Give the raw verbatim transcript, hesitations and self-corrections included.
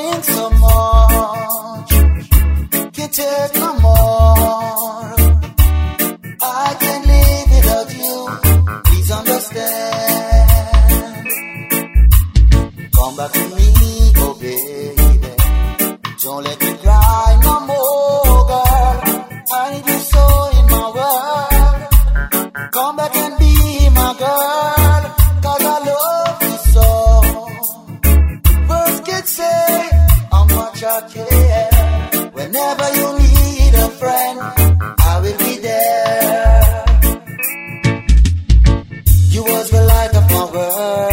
loving so much, can't take no more. I can't live without you, please understand. Come back to me, oh baby, don't let me cry no more, girl. I need you so in my world. Come back and be my girl, cause I love you so. Words can say how much I care. Whenever you need a friend, I will be there. You was the light of my world.